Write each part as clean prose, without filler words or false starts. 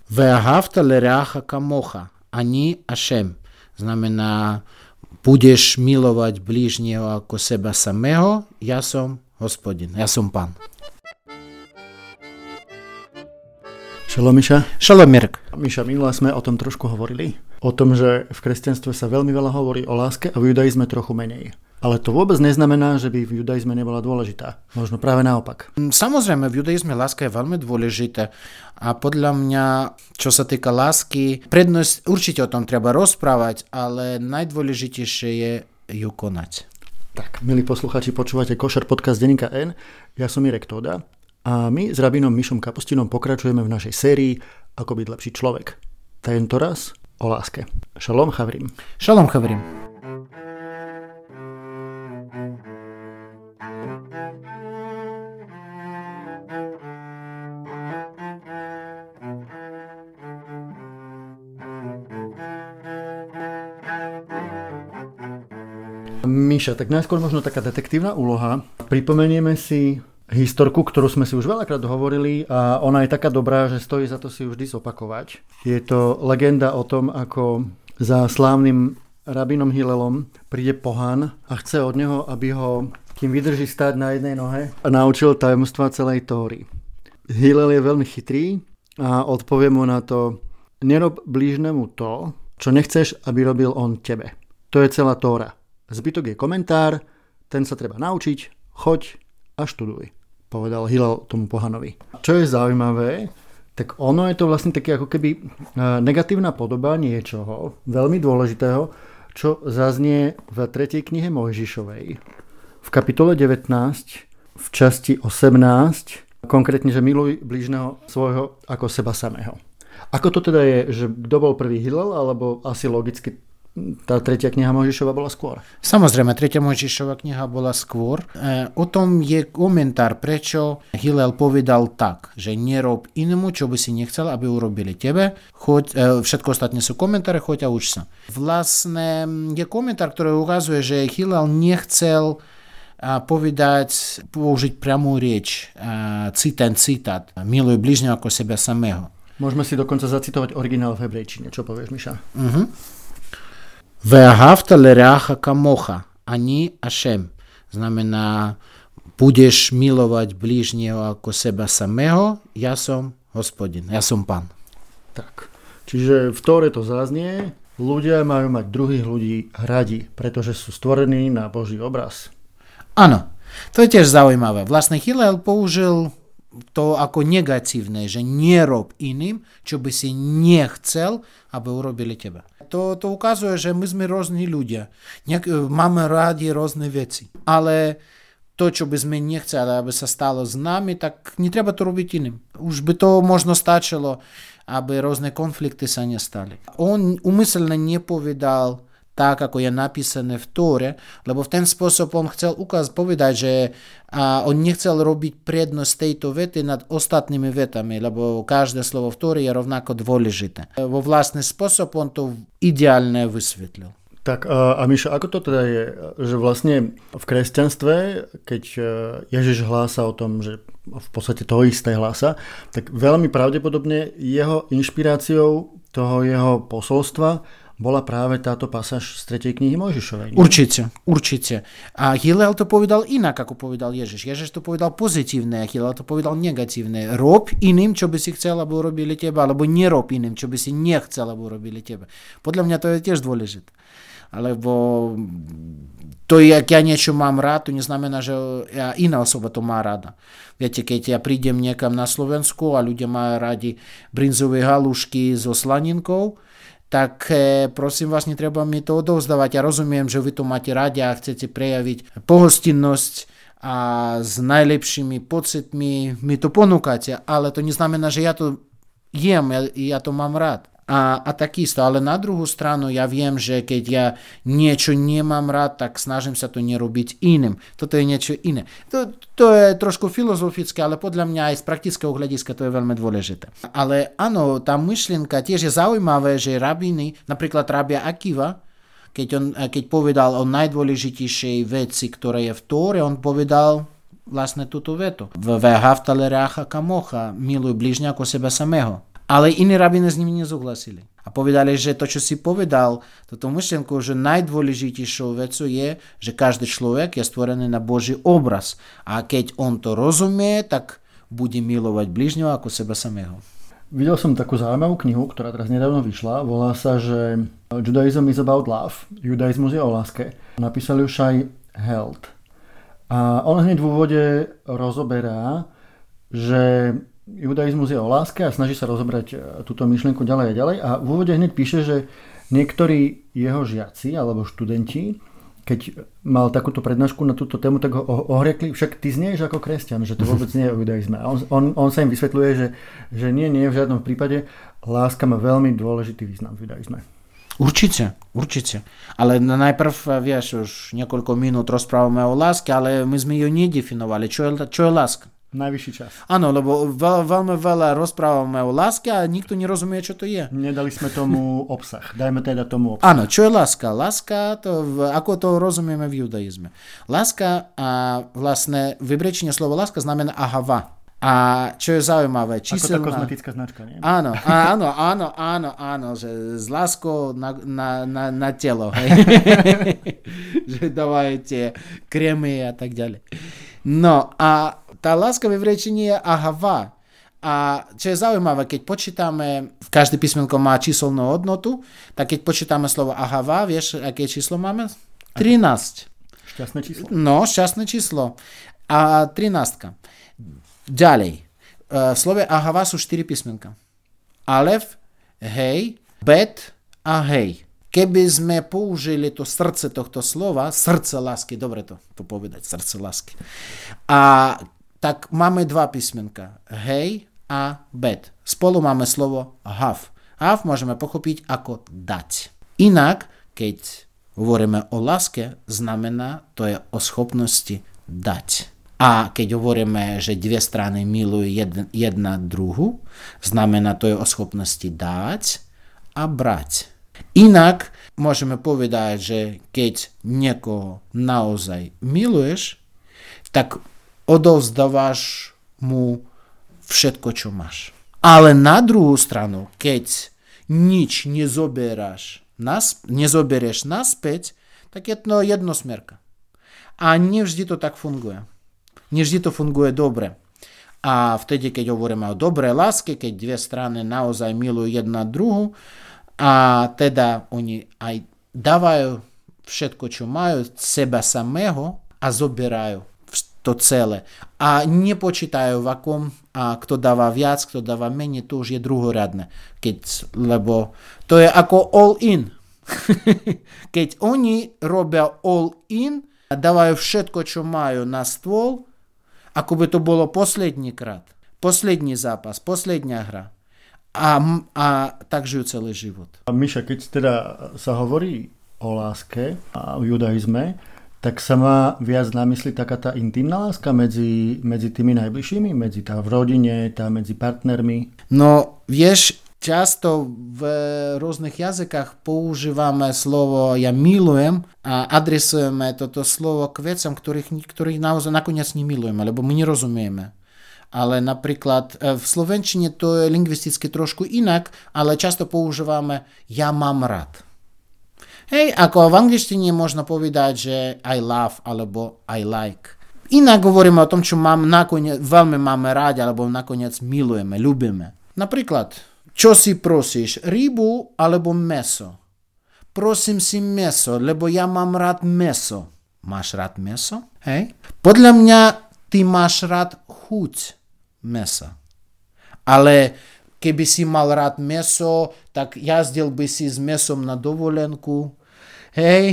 Ve'ahavta lereacha kamocha. Ani Ašem. Znamená, budeš milovať blížneho ako seba samého, ja som Hospodin, ja som Pán. Šalom, Miša. Šalom, Mirek. Miša, minule sme o tom trošku hovorili. O tom, že v kresťanstve sa veľmi veľa hovorí o láske a v judaizme trochu menej. Ale to vôbec neznamená, že by v judaizme nebola dôležitá. Možno práve naopak. Samozrejme, v judaizme láska je veľmi dôležitá. A podľa mňa, čo sa týka lásky, prednosť, určite o tom treba rozprávať, ale najdôležitejšie je ju konať. Tak, milí poslucháči, počúvate Košer podcast denníka N. Ja som Mirek Tóda a my s rabínom Mišom Kapustinom pokračujeme v našej sérii Ako byť lepší človek. Tento raz o láske. Šalom chavrim. Šalom chavrim. Miša, tak najskôr možno taká detektívna úloha. Pripomenieme si historku, ktorú sme si už veľakrát hovorili a ona je taká dobrá, že stojí za to si vždy zopakovať. Je to legenda o tom, ako za slávnym rabínom Hillelom príde pohan a chce od neho, aby ho, kým vydrží stáť na jednej nohe, a naučil tajomstva celej Tóry. Hillel je veľmi chytrý a odpovie mu na to: nerob blížnemu to, čo nechceš, aby robil on tebe. To je celá Tóra. Zbytok je komentár, ten sa treba naučiť, choď a študuj, povedal Hillel tomu pohanovi. Čo je zaujímavé, tak ono je to vlastne také ako keby negatívna podoba niečoho veľmi dôležitého, čo zaznie v 3. knihe Mojžišovej. V kapitole 19, v časti 18, konkrétne, že miluj blížneho svojho ako seba samého. Ako to teda je, že kto bol prvý, Hillel, alebo asi logicky tá 3. kniha Mojžišova bola skôr? Samozrejme, 3. Mojžišova kniha bola skôr. O tom je komentár, prečo Hillel povedal tak, že nerob inému, čo by si nechcel, aby urobili tebe. Všetko ostatné sú komentáre, choď a uč sa. Vlastne je komentár, ktorý ukazuje, že Hillel nechcel použiť priamú reč, ten citát, miluj bližňa ako seba samého. Môžeme si dokonca zacitovať originál v hebrejčine. Čo povieš, Miša? Ve'ahavta lereacha kamocha, ani Ašem. Znamená, budeš milovať blížneho ako seba samého, ja som Hospodin, ja som Pán. Tak, čiže v Tóre to zaznie, ľudia majú mať druhých ľudí radi, pretože sú stvorení na Boží obraz. Áno, to je tiež zaujímavé. Vlastne Hillel použil to ako negatívne, že nerob iným, čo by si nechcel, aby urobili teba. To ukazuje, že my sme rôzni ľudia. Máme rádi rôzne veci. Ale to, čo by sme nechceli, aby sa stalo s nami, tak netreba to robiť iným. Už by to možno stačilo, aby rôzne konflikty sa nestali. On umyselne nepovedal tak, ako je napísané v Tóre, lebo v ten spôsob on chcel povedať, že on nechcel robiť prednosť tejto vety nad ostatnými vetami, lebo každé slovo v Tóre je rovnako dôležité. Vo vlastný spôsob on to ideálne vysvetlil. Tak a Miša, ako to teda je, že vlastne v kresťanstve, keď Ježiš hlása o tom, že v podstate toho isté hlása, tak veľmi pravdepodobne jeho inšpiráciou toho jeho posolstva bola práve táto pasáž z 3. knihy Mojžišovej. Určite. A Hillel to povedal inak, ako povedal Ježiš. Ježiš to povedal pozitívne, a Hillel to povedal negatívne. Rob iným, čo by si chcel, aby urobili teba, alebo nerob iným, čo by si nechcel, aby urobili teba. Podľa mňa to je tiež dôležité. Alebo to, jak ja niečo mám rád, to neznamená, že iná osoba to má rada. Viete, keď ja prídem niekam na Slovensku a ľudia majú radi brinzové halušky so slaninkou, tak prosím vás, netreba mi to odovzdávať. Ja rozumiem, že vy to máte radi a chcete prejaviť pohostinnosť a s najlepšími pocitmi mi to ponúkate, ale to neznamená, že ja to jem, ja to mám rád. A takisto, ale na druhú stranu ja viem, že keď ja niečo nemám rád, tak snažím sa to nerobiť iným. Toto je niečo iné. To je trošku filozofické, ale podľa mňa aj z praktického hľadiska to je veľmi dôležité. Ale áno, tá myšlienka tiež je zaujímavé, že rabíny, napríklad rabia Akiva, keď povedal o najdôležitejšej veci, ktoré je v Tóre, on povedal vlastne túto vetu. Ve'ahavta lereacha kamocha, miluj bližňa ako seba samého. Ale iní rabíni s nimi nesúhlasili. A povedali, že to, čo si povedal, toto myšlienku, že najdôležitejšou vecou je, že každý človek je stvorený na Boží obraz. A keď on to rozumie, tak bude milovať bližňoho ako seba samého. Videl som takú zaujímavú knihu, ktorá teraz nedávno vyšla. Volá sa, že Judaism is about love. Judaizmus je o láske. Napísal ju Shai Held. A on hneď v úvode rozoberá, že judaizmus je o láske a snaží sa rozobrať túto myšlienku ďalej a ďalej. A v úvode hneď píše, že niektorí jeho žiaci alebo študenti, keď mal takúto prednášku na túto tému, tak ho ohriekli, však ty znieš ako kresťan, že to vôbec nie je o judaizme. A on sa im vysvetľuje, že nie, v žiadnom prípade. Láska má veľmi dôležitý význam v judaizme. Určite. Ale najprv, vieš, už niekoľko minút rozprávame o láske, ale my sme ju nedefinovali. Čo je láska? Najvyšší čas. Áno, lebo veľmi veľa rozprávame o láske a nikto nerozumie, čo to je. Nedali sme tomu obsah. Dajme teda tomu obsah. Áno, čo je láska? Láska, ako to rozumieme v judaizme. Láska, vlastne vybrečenie slova láska znamená ahava. A čo je zaujímavé, číselná... Ako tá kozmetická značka, nie? Áno, že s láskou na telo, hej. Že dávajú tie krémy a tak ďalej. No a tá láska v hebrejčine je ahava. A čo je zaujímavé, keď počítame, každé písmenko má číselnú hodnotu, tak keď počítame slovo ahava, vieš, aké číslo máme? 13. Šťastné číslo. No, šťastné číslo. A 13. Ďalej. V slove ahava sú 4 písmenka. Alef, hej, bet a hej. Keby sme použili to srdce tohto slova, srdce lásky, dobre to povedať, srdce lásky. A tak máme 2 písmenka. Hej a bet. Spolu máme slovo hav. Hav môžeme pochopiť ako dať. Inak, keď hovoríme o láske, znamená to je o schopnosti dať. A keď hovoríme, že dve strany milujú jedna druhu, znamená to je o schopnosti dať a brať. Inak môžeme povedať, že keď niekoho naozaj miluješ, tak odovzdávaš mu všetko, čo máš. Ale na druhú stranu, keď nič nezoberieš naspäť, tak je to jednosmerka. A nevždy to tak funguje. Nevždy to funguje dobre. A vtedy, keď hovoríme o dobrej láske, keď dve strany naozaj milujú jedna druhu, a teda oni aj dávajú všetko, čo majú, seba samého a zoberajú to celé. A nepočítajú v akom, a kto dáva viac, kto dáva menej, to už je druhoradné. Lebo to je ako all in. Keď oni robia all in a dávajú všetko, čo majú na stôl, ako by to bolo posledný krát, posledný zápas, posledná hra. A tak žijú celý život. A Miša, keď teda sa hovorí o láske a o judaizme, tak sa má viac na mysli taká tá intimná láska medzi tými najbližšími, medzi tá v rodine, tá medzi partnermi? No, vieš, často v rôznych jazykách používame slovo ja milujem a adresujeme toto slovo k vecam, ktorých naozaj nakoniec nemilujeme, lebo my nerozumieme. Ale napríklad v slovenčine to je lingvisticky trošku inak, ale často používame ja mám rád. Hej, ako v angličtine možno povedať, že I love alebo I like. Inak hovoríme o tom, čo veľmi máme rádi alebo nakoniec milujeme, ľúbime. Napríklad, čo si prosíš, rybu alebo mäso? Prosím si mäso, lebo ja mám rád mäso. Máš rád mäso? Hej? Podľa mňa ty máš rád chuť mäsa. Ale keby si mal rád mäso, tak jazdil by si s mäsom na dovolenku. Hej?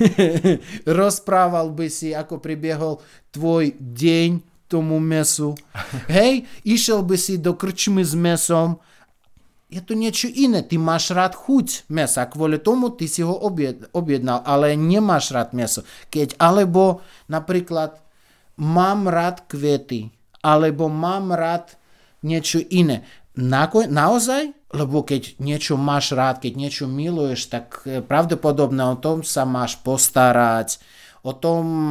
Rozprával by si, ako pribiehol tvoj deň tomu mäsu. Hej? Išiel by si do krčmy s mäsom. Je to niečo iné. Ty máš rád chuť mäsa. Kvôli tomu ty si ho objednal, ale nemáš rád mäso. Alebo napríklad mám rád kvety. Alebo mám rád niečo iné. Naozaj? Lebo keď niečo máš rád, keď niečo miluješ, tak pravdepodobne o tom sa máš postarať, o tom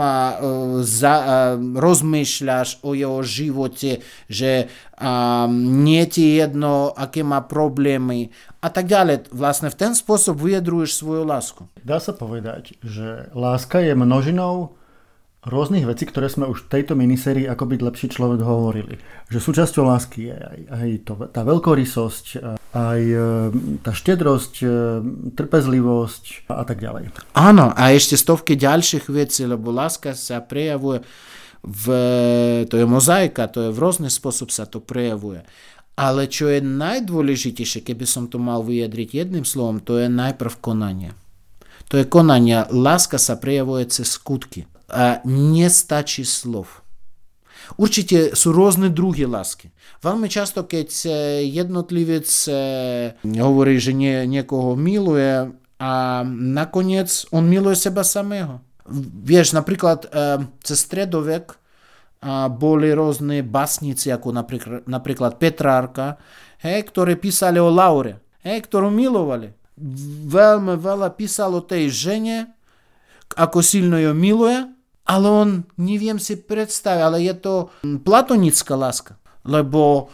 rozmýšľaš o jeho živote, že nie ti jedno, aké má problémy a tak ďalej. Vlastne v ten spôsob vyjadruješ svoju lásku. Dá sa povedať, že láska je množinou rôznych vecí, ktoré sme už v tejto minisérii Ako byť lepší človek hovorili. Že súčasťou lásky je aj tá veľkorysosť, aj tá štedrosť, trpezlivosť a tak ďalej. Áno, a ešte stovky ďalších vecí, lebo láska sa prejavuje to je mozaika, to je v rôzny spôsob sa to prejavuje. Ale čo je najdôležitejšie, keby som to mal vyjadriť jedným slovom, to je najprv konanie. To je konanie. Láska sa prejavuje cez skutky. A nestačí slov. Určite sú rôzne druhy lásky. Veľmi často, keď jednotlivec hovorí, že niekoho miluje a nakoniec on miluje seba samého. Vieš, napríklad cez stredovek boli rôzne básnici, ako napríklad Petrárka, ktorí písali o Laure, ktorú milovali. Veľmi veľa písalo tej žene, ako silno ju miluje, ale on neviem si predstaviť, ale je to platonická láska, lebo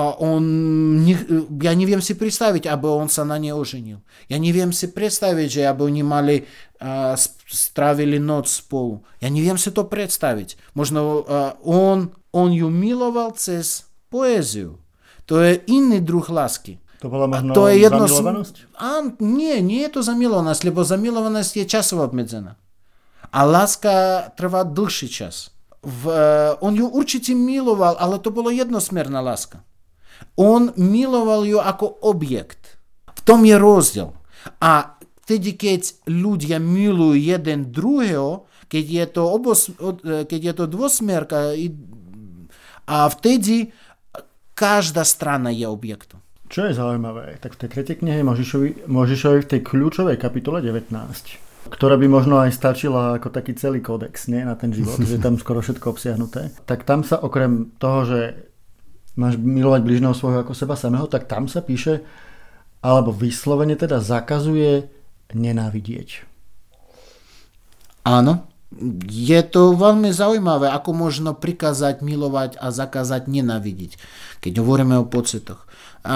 ja neviem si predstaviť, aby on sa na nej oženil. Ja neviem si predstaviť, že aby oni strávili noc spolu. Ja neviem si to predstaviť. Možno on ju miloval cez poéziu. To je iný druh lásky. To bola možno zamilovanosť? Nie je to zamilovanosť, lebo zamilovanosť je časovo obmedzená. A láska trvá dlhší čas. On ju určite miloval, ale to bolo jednosmerná láska. On miloval ju ako objekt. V tom je rozdiel. A vtedy, keď ľudia milujú jeden druhého, keď je to dvosmerka, a vtedy každá strana je objektom. Čo je zaujímavé, tak v tej tretej knihe Mojžišovi v tej kľúčovej kapitole 19, ktorá by možno aj stačila ako taký celý kódex, nie, na ten život, že tam skoro všetko obsiahnuté, tak tam sa okrem toho, že máš milovať bližného svojho ako seba samého, tak tam sa píše, alebo vyslovene teda zakazuje nenávidieť. Áno, je to veľmi zaujímavé, ako možno prikázať milovať a zakázať nenávidieť, keď hovoríme o pocitoch.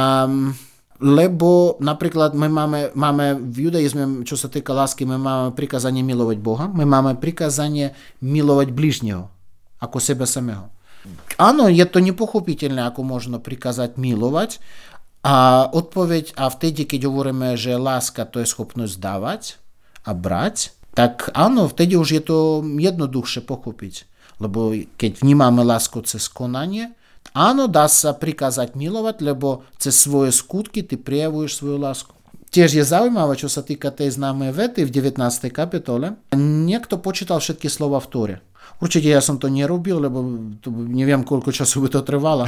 Lebo napríklad my máme v judaizme, čo sa týka lásky, my máme prikázanie milovať Boha, my máme prikázanie milovať bližného, ako seba samého. Áno, je to nepochopiteľné, ako možno prikázať milovať a odpoveď, a vtedy, keď hovoríme, že láska to je schopnosť dávať a brať, tak áno, vtedy už je to jednoduchšie pochopiť. Lebo keď vnímame lásku cez konanie, áno, dá sa prikázať milovať, lebo cez svoje skutky ty prejavuješ svoju lásku. Tiež je zaujímavé, čo sa týka tej známej vety v 19. kapitole. Niekto počítal všetky slova v Tóre. Určite ja som to nerobil, lebo neviem, koľko času by to trvalo.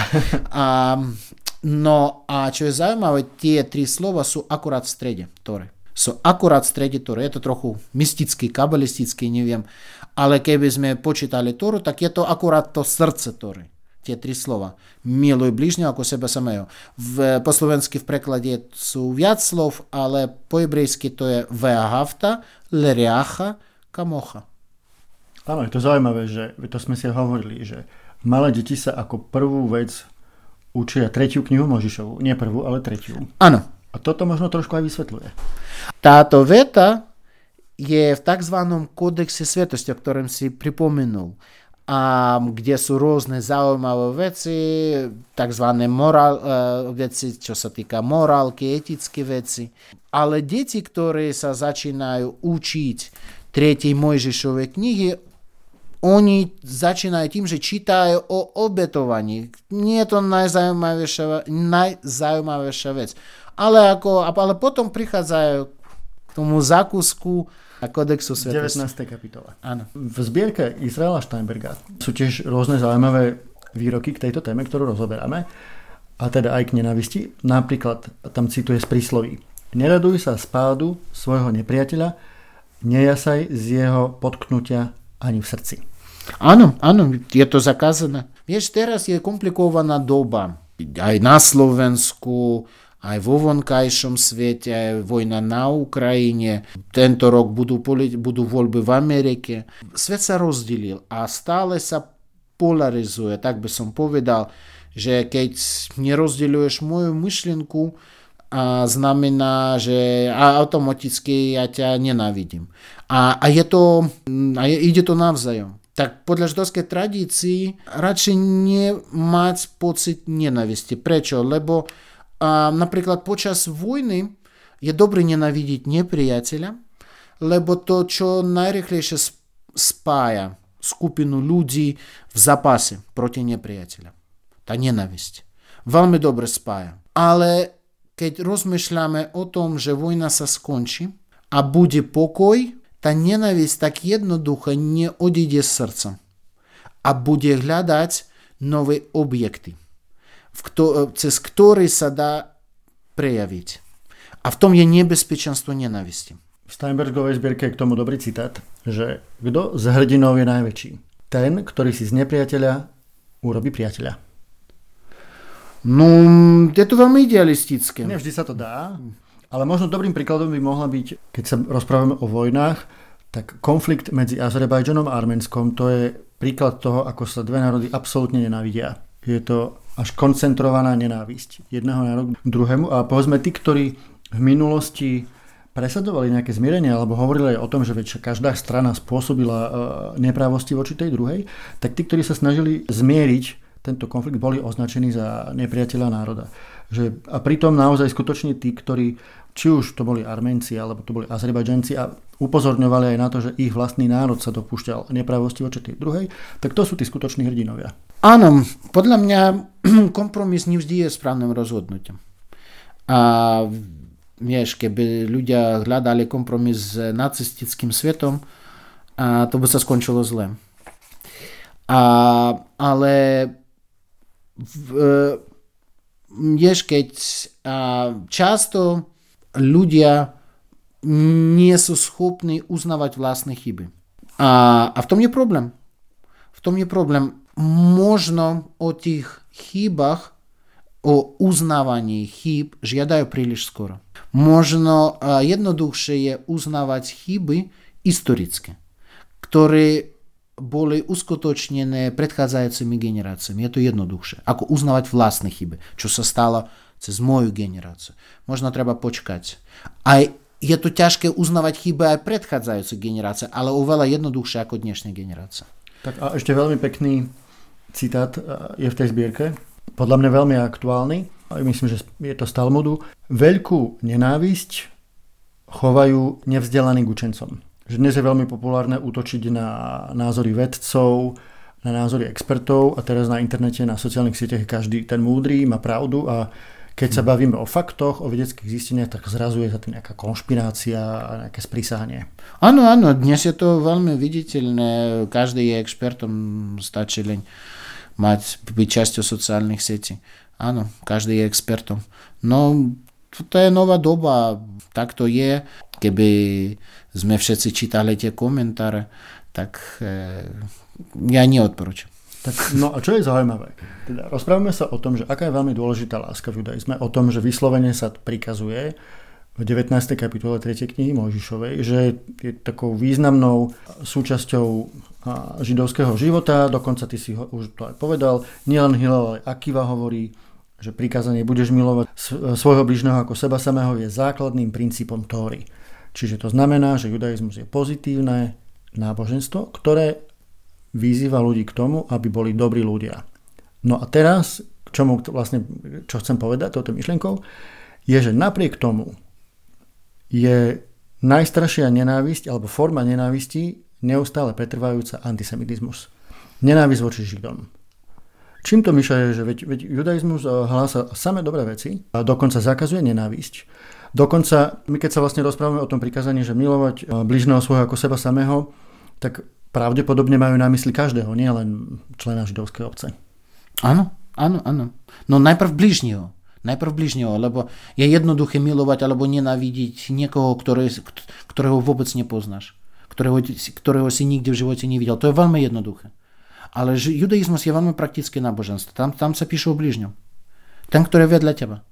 No a čo je zaujímavé, tie 3 slova sú akurát v strede Tóre. Sú akurát v strede Tóre. Je to trochu mystický, kabalistický, neviem. Ale keby sme počítali Tóru, tak je to akurát to srdce Tóry. Tie 3 slova. Miluj bližného ako seba samého. Po slovensky v preklade sú viac slov, ale po hebrejsky to je ve'ahavta lereacha kamocha. Áno, je to zaujímavé, že to sme si hovorili, že malé deti sa ako prvú vec učia 3. knihu Mojžišovu. Nie prvú, ale 3. Áno. A toto možno trošku aj vysvetľuje. Táto veta je v tzv. Kódexe svetosti, o ktorom si pripomenul. A kde sú rôzne zaujímavé veci, tzv. Veci, čo sa týka morálky, etické veci. Ale deti, ktoré sa začínajú učiť 3. Mojžišovej knihy, oni začínajú tým, že čítajú o obetovaní. Nie je to najzaujímavejšia vec. Ale potom prichádzajú k tomu zákusku a kodexu svetosti. 19. kapitola. Áno. V zbierke Izraela Steinberga sú tiež rôzne zaujímavé výroky k tejto téme, ktorú rozoberáme, a teda aj k nenávisti. Napríklad tam cituje z prísloví: Neraduj sa z pádu svojho nepriateľa, nejasaj z jeho potknutia ani v srdci. Áno, je to zakázané. Vieš, teraz je komplikovaná doba. Aj na Slovensku, aj vo vonkajšom svete, aj vojna na Ukrajine. Tento rok budú voľby v Amerike. Svet sa rozdelil a stále sa polarizuje. Tak by som povedal, že keď nerozdeľuješ moju myšlienku, znamená, že automaticky ja ťa nenávidím. A ide to navzájom. Tak podľa židovskej tradícii radšej nemať pocit nenávisti. Prečo? Lebo napríklad počas vojny je dobre nenávidieť nepriateľa, lebo to, čo najrýchlejšie spája skupinu ľudí v zápase proti nepriateľa. Tá nenávisť. Veľmi dobre spája. Ale keď rozmýšľame o tom, že vojna sa skončí a bude pokoj, tá nenávisť tak jednoducho neodíde z srdca a bude hľadať nové objekty, cez ktoré sa dá prejaviť. A v tom je nebezpečenstvo nenávisti. V Steinbergovej zbierke je k tomu dobrý citát, že kto z hrdinov je najväčší? Ten, ktorý si z nepriateľa urobí priateľa. No, je to veľmi idealistické. Nevždy sa to dá, ale možno dobrým príkladom by mohla byť, keď sa rozprávame o vojnách, tak konflikt medzi Azerbajdžanom a Arménskom, to je príklad toho, ako sa dve národy absolútne nenávidia. Je to až koncentrovaná nenávisť jedného národa k druhému. A povedzme, tí, ktorí v minulosti presadzovali nejaké zmierenie alebo hovorili aj o tom, že každá strana spôsobila neprávosti voči tej druhej, tak tí, ktorí sa snažili zmieriť tento konflikt, boli označení za nepriateľa národa. A pritom naozaj skutočne tí, ktorí, či už to boli Arménci alebo to boli Azerbajdžanci a upozorňovali aj na to, že ich vlastný národ sa dopúšťal neprávosti voči tej druhej, tak to sú tí skutoční hrdinovia. Áno, podľa mňa kompromis nevždy je správnym rozhodnutím. A vieš, keby ľudia hľadali kompromis s nacistickým svetom, to by sa skončilo zle. Ale vieš, keď často ľudia nie sú schopní uznávať vlastné chyby. A v tom je problém. Možno o tých chybách, o uznávaní chýb žiadajú príliš skoro. Možno jednoduchšie je uznávať chyby historické, ktoré boli uskutočnené predchádzajúcimi generáciami. Je to jednoduchšie, ako uznávať vlastné chyby, čo sa stalo cez moju generáciu. Možno treba počkať. Aj je to ťažké uznávať chyby aj predchádzajúcej generácie, ale oveľa jednoduchšie ako dnešná generácia. Tak a ešte veľmi pekný citát je v tej zbierke. Podľa mňa veľmi aktuálny. Myslím, že je to z Talmudu. Veľkú nenávisť chovajú nevzdelaným učencom. Že dnes je veľmi populárne útočiť na názory vedcov, na názory expertov a teraz na internete, na sociálnych sieťach každý ten múdry, má pravdu a keď sa bavíme o faktoch, o vedeckých zisteniach, tak zrazu je za tým nejaká konšpirácia a nejaké sprísahanie. Áno, dnes je to veľmi viditeľné. Každý je expertom, stačí len byť časťou sociálnych sietí. Áno, každý je expertom. No, to je nová doba. Tak to je. Keby sme všetci čítali tie komentáre, tak ja neodporúčam. Tak, no a čo je zaujímavé? Teda rozprávame sa o tom, že aká je veľmi dôležitá láska v judaizme, o tom, že vyslovene sa prikazuje v 19. kapitole 3. knihy Mojžišovej, že je takou významnou súčasťou židovského života, dokonca ty si už to aj povedal, nielen Hillel, ale Akiva hovorí, že prikázanie budeš milovať svojho bližného ako seba samého je základným princípom Tóry. Čiže to znamená, že judaizmus je pozitívne náboženstvo, ktoré vyzýva ľudí k tomu, aby boli dobrí ľudia. No a teraz, čo chcem povedať touto myšlienkou, je, že napriek tomu je najstaršia nenávisť alebo forma nenávisti neustále pretrvajúca antisemitizmus. Nenávisť voči Židom. Čím to myšľa je, že veď judaizmus hlása samé dobré veci a dokonca zakazuje nenávisť. Dokonca, my keď sa vlastne rozprávame o tom prikázaní, že milovať bližného svojho ako seba samého, tak pravdepodobne majú na mysli každého, nie len člena židovskej obce. Áno. No najprv bližného, lebo je jednoduché milovať alebo nenávidieť niekoho, ktorého vôbec nepoznáš, ktorého si nikdy v živote nevidel. To je veľmi jednoduché. Ale judaizmus je veľmi praktické náboženstvo. Tam sa píše o bližňom. Ten, ktorý je vedľa teba.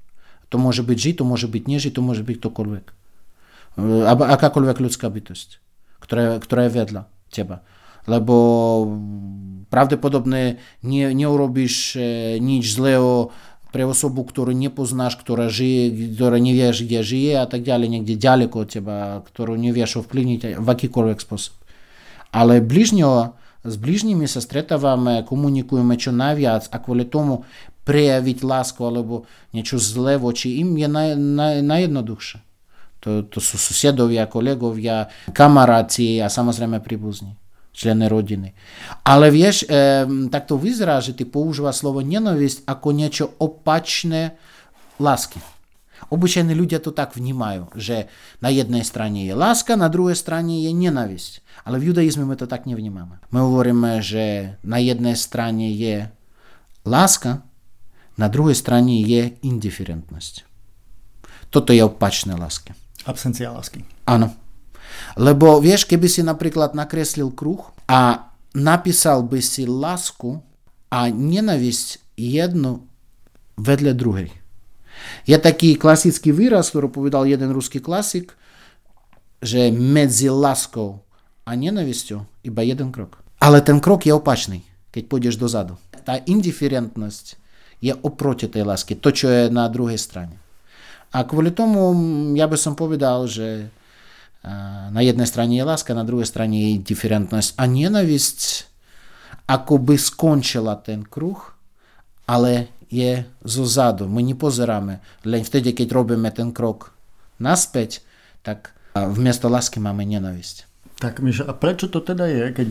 To môže byť žid, to môže byť nežid, to môže byť ktokoľvek. Akákoľvek ľudská bytosť, ktorá je vedľa teba. Lebo pravdepodobne neurobíš nič zlého pre osobu, ktorú nepoznáš, ktorá nevieš, kde žije a tak ďalej, niekde ďaleko od teba, ktorú nevieš ovplyvniť v akýkoľvek spôsob. Ale s bližnými sa stretávame, komunikujeme čo najviac a kvôli tomu prejaviť lásku alebo niečo zlé voči im je najjednoduchšie. To sú susedovia, kolegovia, kamaráti a samozrejme príbuzní, členy rodiny. Ale vieš, tak to vyzerá, že ty používaš slovo nenávisť ako niečo opačné lásky. Obyčajní ľudia to tak vnímajú, že na jednej strane je láska, na druhej strane je nenávisť. Ale v judaizme my to tak nevnímame. My hovoríme, že na jednej strane je láska, na druhej strane je indiferentnosť. Toto je opačné lásky. Absencia lásky. Áno. Lebo vieš, keby si napríklad nakreslil kruh a napísal by si lásku a nenávisť jednu vedľa druhej. Je taký klasický výraz, ktorý povedal jeden ruský klasik, že medzi láskou a nenávisťou iba jeden krok. Ale ten krok je opačný, keď pôjdeš dozadu. Tá indiferentnosť je oproti tej lásky, to, čo je na druhej strane. A kvôli tomu ja by som povedal, že na jednej strane je láska, na druhej strane je indiferentnosť. A nenávisť akoby skončila ten kruh, ale je zozadu. My nepozeráme, len vtedy, keď robíme ten krok naspäť, tak vmiesto lásky máme nenávisť. Tak Mišo, a prečo to teda je, keď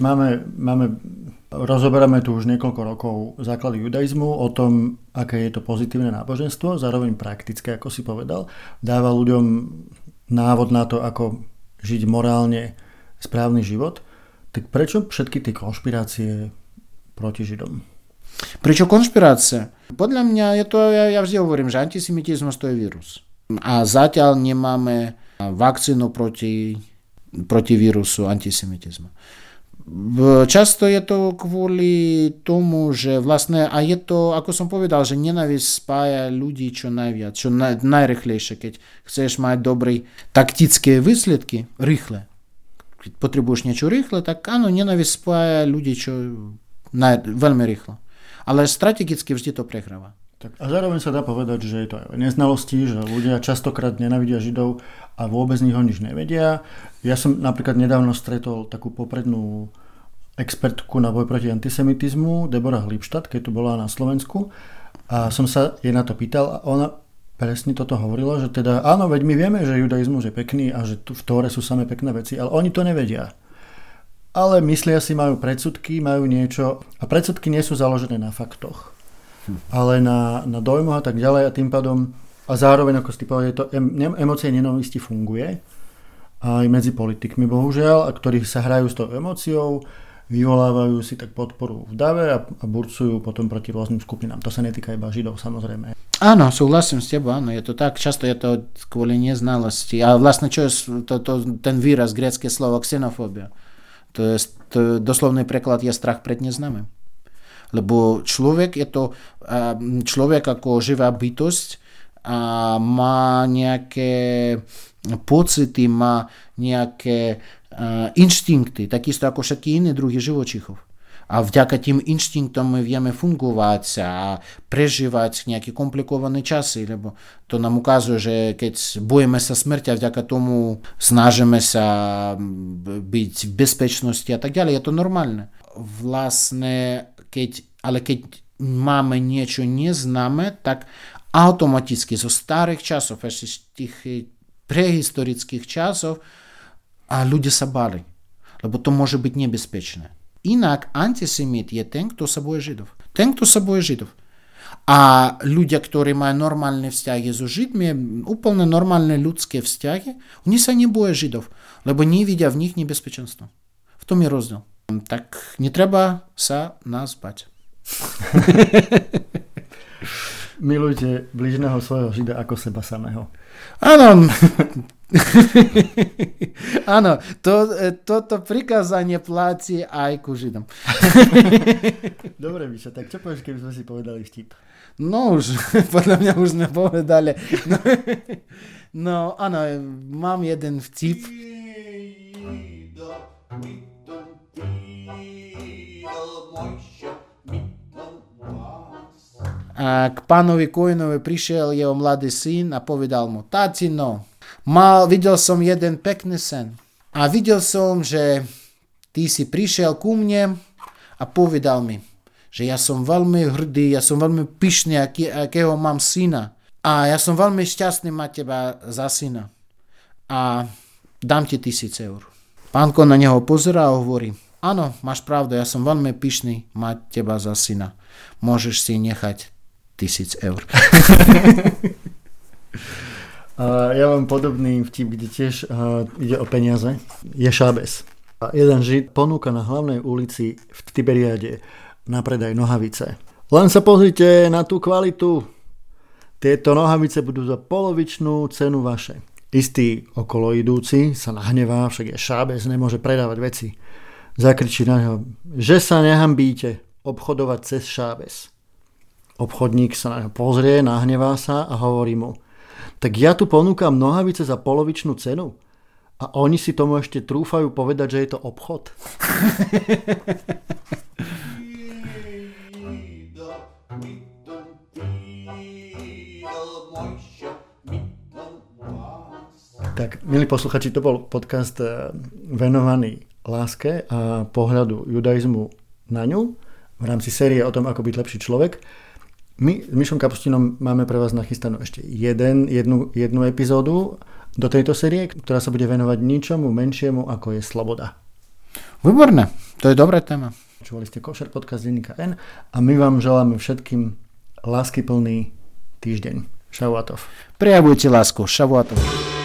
rozoberáme tu už niekoľko rokov základy judaizmu o tom, aké je to pozitívne náboženstvo, zároveň praktické, ako si povedal, dáva ľuďom návod na to, ako žiť morálne správny život, tak prečo všetky tie konšpirácie proti Židom? Prečo konšpirácia? Podľa mňa je to, ja vždy hovorím, že antisemitizmus to je vírus. A zatiaľ nemáme vakcínu proti vírusu antisemitizmu. Často je to kvôli tomu, že vlastne, a je to, ako som povedal, že nenávisť spája ľudí čo najviac, čo najrychlejšie, keď chceš mať dobré taktické výsledky, rýchle. Keď potrebuješ niečo rýchle, tak áno, nenávisť spája ľudí čo veľmi rýchlo. Ale strategicky vždy to prehráva. Tak a zároveň sa dá povedať, že je to aj neznalosti, že ľudia častokrát nenávidia Židov a vôbec z nich o nič nevedia. Ja som napríklad nedávno stretol takú poprednú expertku na boj proti antisemitizmu, Deborah Lipstadt, keď tu bola na Slovensku. A som sa jej na to pýtal a ona presne toto hovorila, že teda áno, veď my vieme, že judaizmus je pekný a že tu v Tóre sú samé pekné veci, ale oni to nevedia. Ale myslia si, majú predsudky, majú niečo a predsudky nie sú založené na faktoch, ale na dojmoch a tak ďalej a tým pádom a zároveň, ako ste povedali, to emócie nenávisti funguje aj medzi politikmi, bohužiaľ, a ktorí sa hrajú s tou emóciou, vyvolávajú si tak podporu v dave a burcujú potom proti rôznym skupinám. To sa netýka iba Židov, samozrejme. Áno, súhlasím s tebou, áno, je to tak, často je to kvôli neznalosti. A vlastne čo je ten výraz, grécke slovo xenofóbia? To je doslovný preklad je strach pred neznámym. Lebo človek je to človek ako živá bytosť a má nejaké pocity, má nejaké inštinkty, takisto ako všetky iné druhy živočíchov. A vďaka tým inštinktom my vieme fungovať a prežívať nejaké komplikované časy, lebo to nám ukazuje, že keď bojíme sa smrti a vďaka tomu snažíme sa byť v bezpečnosti a tak ďalej, je to normálne. Vlastne, keď máme niečo neznáme, tak automaticky zo starých časov, ešte z tých prehistorických časov, a ľudia sa báli, lebo to môže byť nebezpečné. Inak antisemit je ten, kto sa bojí Židov. Ten, kto sa bojí Židov. A ľudia, ktorí majú normálne vzťahy so Židmi, úplne normálne ľudské vzťahy, oni sa neboja Židov, lebo nevidia v nich nebezpečenstvo. V tom je rozdiel. Tak netreba sa nás bať. Milujte bližného svojho Žida ako seba samého. Áno. Áno, toto prikázanie platí aj ku Židom. Dobre, Mišo, tak čo povieš, keby sme si povedali vtip? No už, podľa mňa už sme povedali. No áno, mám jeden vtip. A k pánovi Koinovi prišiel jeho mladý syn a povedal mu: Tatino, videl som jeden pekný sen. A videl som, že ty si prišiel ku mne a povedal mi, že ja som veľmi hrdý, ja som veľmi pyšný, akého mám syna. A ja som veľmi šťastný mať teba za syna. A dám ti 1000 eur. Pánko na neho pozerá a hovorí: áno, máš pravdu, ja som veľmi pyšný mať teba za syna. Môžeš si nechať 1000 eur. Ja mám podobný vtip, kde tiež ide o peniaze. Je Šábes. Jeden Žid ponúka na hlavnej ulici v Tiberiade na predaj nohavice. Len sa pozrite na tú kvalitu. Tieto nohavice budú za polovičnú cenu vaše. Istý okoloidúci sa nahnevá, však je Šábes, nemôže predávať veci. Zakričí na neho: že sa nehambíte obchodovať cez Šábes. Obchodník sa na neho pozrie, nahnevá sa a hovorí mu: tak ja tu ponúkam nohavice za polovičnú cenu a oni si tomu ešte trúfajú povedať, že je to obchod. Tak, milí posluchači, to bol podcast venovaný láske a pohľadu judaizmu na ňu v rámci série o tom, ako byť lepší človek. My s Mišom Kapustinom máme pre vás nachystanú ešte jednu epizódu do tejto série, ktorá sa bude venovať ničomu menšiemu, ako je sloboda. Výborné, to je dobrá téma. Počúvali ste Košer podcast denníka N a my vám želáme všetkým láskyplný týždeň. Šavuatov. Prejavujte lásku. Šavuatov.